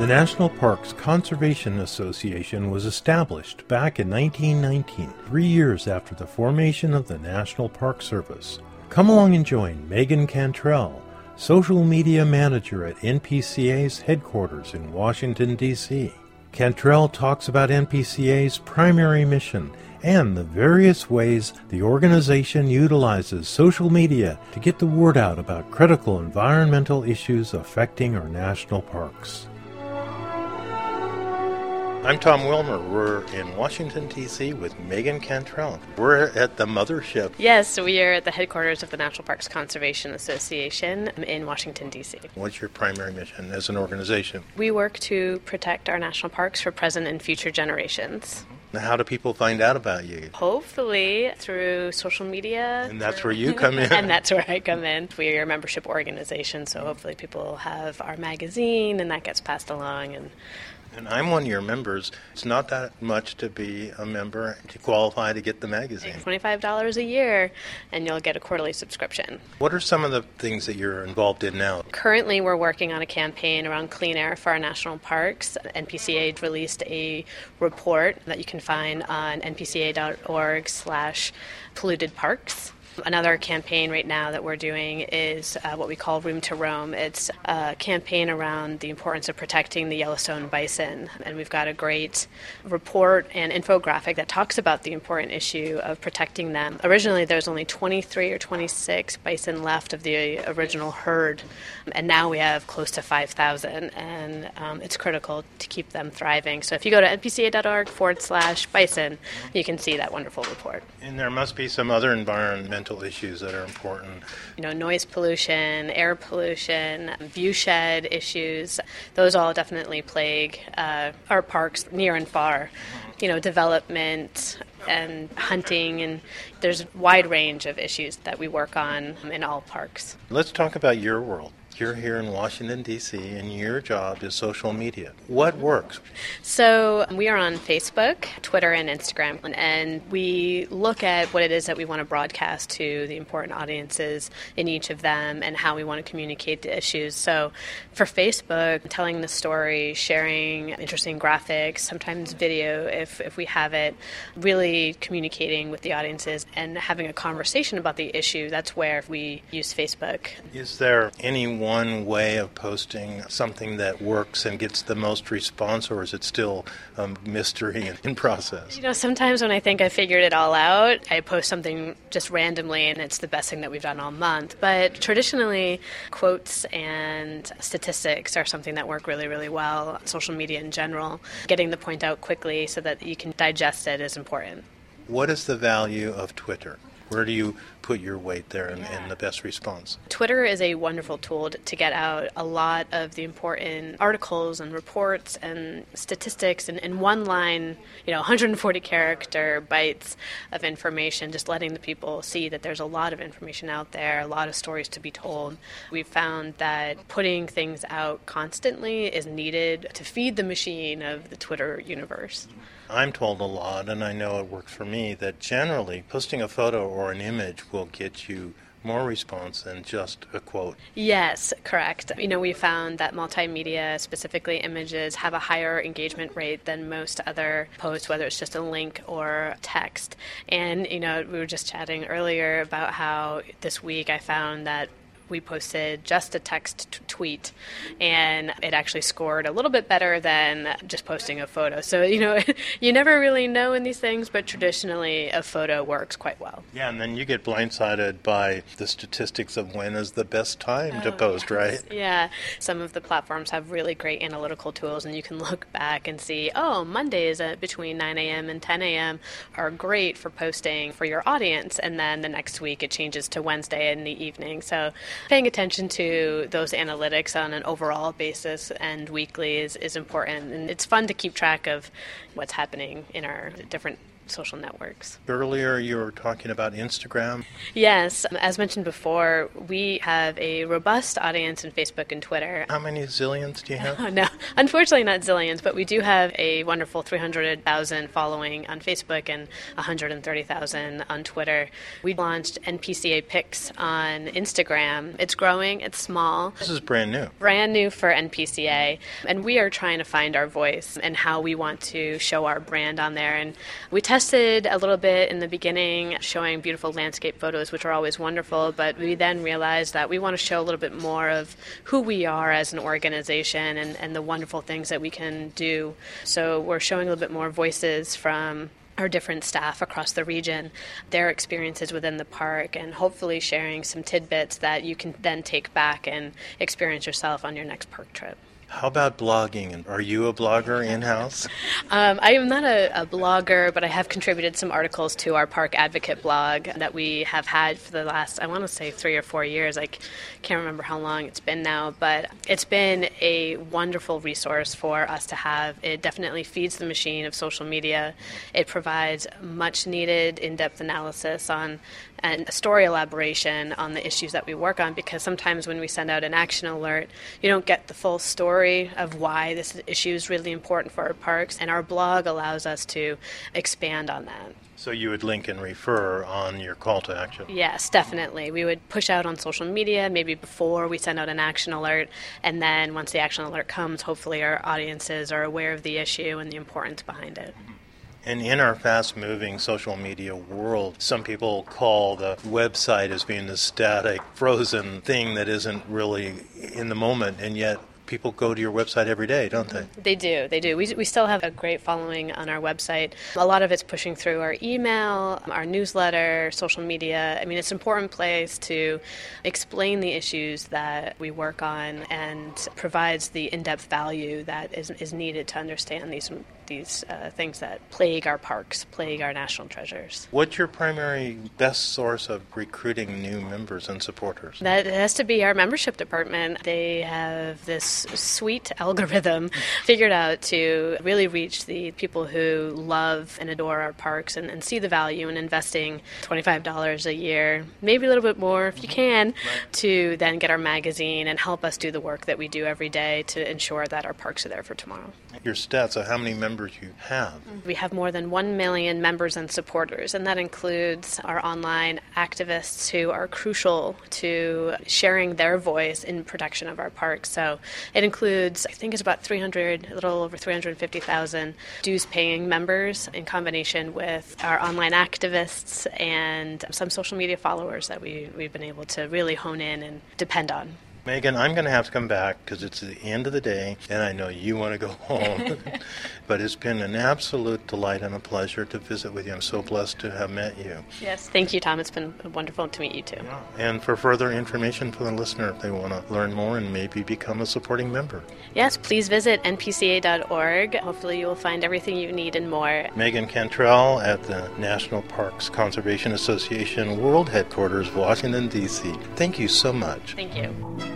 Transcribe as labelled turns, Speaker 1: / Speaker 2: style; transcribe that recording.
Speaker 1: The National Parks Conservation Association was established back in 1919, 3 years after the formation of the National Park Service. Come along and join Megan Cantrell, social media manager at NPCA's headquarters in Washington, D.C. Cantrell talks about NPCA's primary mission and the various ways the organization utilizes social media to get the word out about critical environmental issues affecting our national parks. I'm Tom Wilmer. We're in Washington, D.C. with Megan Cantrell. We're at the mothership.
Speaker 2: Yes, we are at the headquarters of the National Parks Conservation Association in Washington, D.C.
Speaker 1: What's your primary mission as an organization?
Speaker 2: We work to protect our national parks for present and future generations.
Speaker 1: Now, how do people find out about you?
Speaker 2: Hopefully through social media.
Speaker 1: And that's where you come in.
Speaker 2: And that's where I come in. We are a membership organization, so hopefully people have our magazine and that gets passed along.
Speaker 1: And I'm one of your members. It's not that much to be a member to qualify to get the magazine.
Speaker 2: $25 a year, and you'll get a quarterly subscription.
Speaker 1: What are some of the things that you're involved in now?
Speaker 2: Currently, we're working on a campaign around clean air for our national parks. NPCA released a report that you can find on npca.org/pollutedparks. Another campaign right now that we're doing is what we call Room to Roam. It's a campaign around the importance of protecting the Yellowstone bison. And we've got a great report and infographic that talks about the important issue of protecting them. Originally, there was only 23 or 26 bison left of the original herd. And now we have close to 5,000. And it's critical to keep them thriving. So if you go to npca.org/bison, you can see that wonderful report.
Speaker 1: And there must be some other environmental issues that are important.
Speaker 2: Noise pollution, air pollution, viewshed issues, those all definitely plague our parks near and far. Development and hunting, and there's a wide range of issues that we work on in all parks.
Speaker 1: Let's talk about your world. You're here in Washington, D.C., and your job is social media. What works?
Speaker 2: So we are on Facebook, Twitter, and Instagram, and we look at what it is that we want to broadcast to the important audiences in each of them and how we want to communicate the issues. So for Facebook, telling the story, sharing interesting graphics, sometimes video if we have it, really communicating with the audiences and having a conversation about the issue, that's where we use Facebook.
Speaker 1: Is there any one way of posting something that works and gets the most response, or is it still a mystery in process?
Speaker 2: Sometimes when I think I figured it all out, I post something just randomly and it's the best thing that we've done all month. But traditionally, quotes and statistics are something that work really, really well. Social media in general, getting the point out quickly so that you can digest it is important.
Speaker 1: What is the value of Twitter? Where do you put your weight there in the best response?
Speaker 2: Twitter is a wonderful tool to get out a lot of the important articles and reports and statistics in one line, 140 character bytes of information, just letting the people see that there's a lot of information out there, a lot of stories to be told. We've found that putting things out constantly is needed to feed the machine of the Twitter universe.
Speaker 1: I'm told a lot, and I know it works for me, that generally posting a photo or an image will get you more response than just a quote.
Speaker 2: Yes, correct. We found that multimedia, specifically images, have a higher engagement rate than most other posts, whether it's just a link or text. And, we were just chatting earlier about how this week I found that we posted just a text tweet, and it actually scored a little bit better than just posting a photo. So, you never really know in these things, but traditionally a photo works quite well.
Speaker 1: Yeah, and then you get blindsided by the statistics of when is the best time to post, right?
Speaker 2: Yeah. Some of the platforms have really great analytical tools, and you can look back and see, Mondays between 9 a.m. and 10 a.m. are great for posting for your audience, and then the next week it changes to Wednesday in the evening. So paying attention to those analytics on an overall basis and weekly is important. And it's fun to keep track of what's happening in our different social networks.
Speaker 1: Earlier you were talking about Instagram.
Speaker 2: Yes, as mentioned before, we have a robust audience in Facebook and Twitter.
Speaker 1: How many zillions do you have?
Speaker 2: Oh, no, unfortunately not zillions, but we do have a wonderful 300,000 following on Facebook and 130,000 on Twitter. We launched NPCA Pics on Instagram. It's growing, it's small.
Speaker 1: This is brand new.
Speaker 2: Brand new for NPCA, and we are trying to find our voice and how we want to show our brand on there. And we tested a little bit in the beginning, showing beautiful landscape photos, which are always wonderful, but we then realized that we want to show a little bit more of who we are as an organization and the wonderful things that we can do. So we're showing a little bit more voices from our different staff across the region, their experiences within the park, and hopefully sharing some tidbits that you can then take back and experience yourself on your next park trip.
Speaker 1: How about blogging? And are you a blogger in-house?
Speaker 2: I am not a blogger, but I have contributed some articles to our Park Advocate blog that we have had for the last, I want to say 3 or 4 years. I can't remember how long it's been now, but it's been a wonderful resource for us to have. It definitely feeds the machine of social media. It provides much needed in-depth analysis on and story elaboration on the issues that we work on, because sometimes when we send out an action alert, you don't get the full story of why this issue is really important for our parks, and our blog allows us to expand on that.
Speaker 1: So you would link and refer on your call to action?
Speaker 2: Yes, definitely. We would push out on social media maybe before we send out an action alert, and then once the action alert comes, hopefully our audiences are aware of the issue and the importance behind it.
Speaker 1: And in our fast-moving social media world, some people call the website as being the static, frozen thing that isn't really in the moment, and yet people go to your website every day, don't they?
Speaker 2: They do. We still have a great following on our website. A lot of it's pushing through our email, our newsletter, social media. I mean, it's an important place to explain the issues that we work on and provides the in-depth value that is needed to understand these things that plague our parks, plague our national treasures.
Speaker 1: What's your primary best source of recruiting new members and supporters?
Speaker 2: That has to be our membership department. They have this sweet algorithm figured out to really reach the people who love and adore our parks and see the value in investing $25 a year, maybe a little bit more if you can, to then get our magazine and help us do the work that we do every day to ensure that our parks are there for tomorrow.
Speaker 1: Your stats of how many members you have.
Speaker 2: We have more than 1 million members and supporters, and that includes our online activists who are crucial to sharing their voice in protection of our parks. So it includes, I think it's about a little over 350,000 dues-paying members in combination with our online activists and some social media followers that we've been able to really hone in and depend on.
Speaker 1: Megan, I'm going to have to come back because it's the end of the day, and I know you want to go home. But it's been an absolute delight and a pleasure to visit with you. I'm so blessed to have met you.
Speaker 2: Yes, thank you, Tom. It's been wonderful to meet you, too.
Speaker 1: Yeah. And for further information for the listener, if they want to learn more and maybe become a supporting member.
Speaker 2: Yes, please visit npca.org. Hopefully you will find everything you need and more.
Speaker 1: Megan Cantrell at the National Parks Conservation Association World Headquarters, Washington, D.C. Thank you so much.
Speaker 2: Thank you.